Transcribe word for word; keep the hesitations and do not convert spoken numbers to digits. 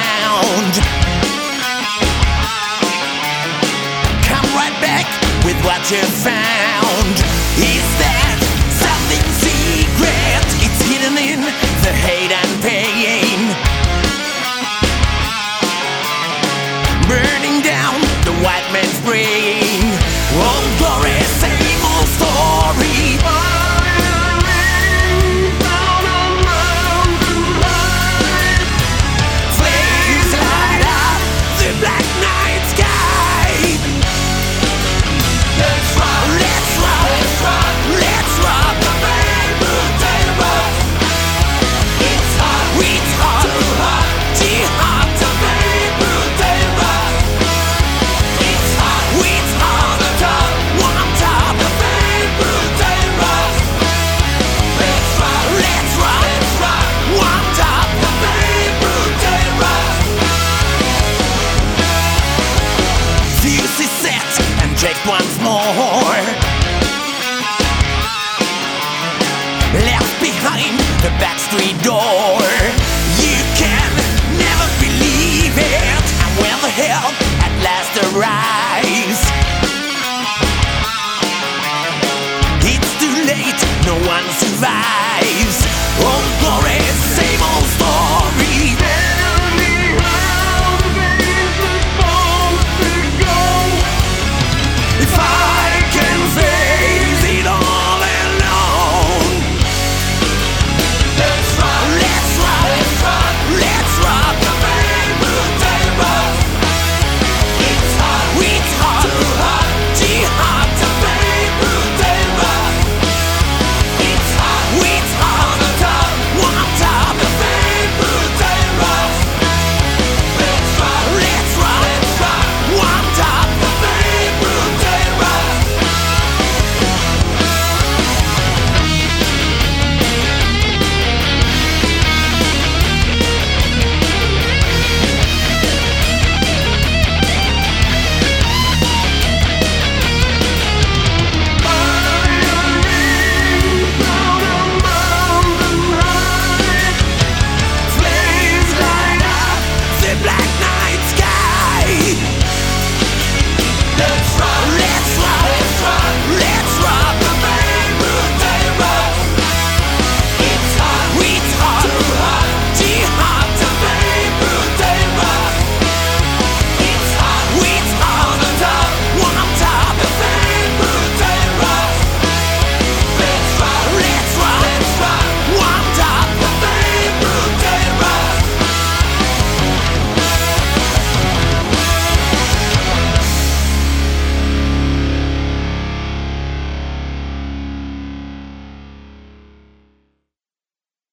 sound. Come right back with what you found. Is that something secret? It's hidden in the hate and pain, burning down the white man's brain. Old glory, same old story. Flames light up the black night sky. Let's rock, let's rock, let's rock, let's rock. The rainbow dangerous. It's hot, it's hot, too hot, too hot. The rainbow dangerous. It's hot, it's hot, the top, one top. The rainbow dangerous. Let's rock, let's rock, let's rock, one top. The rainbow dangerous. Fuse is set and checked once more. Left behind the backstreet door.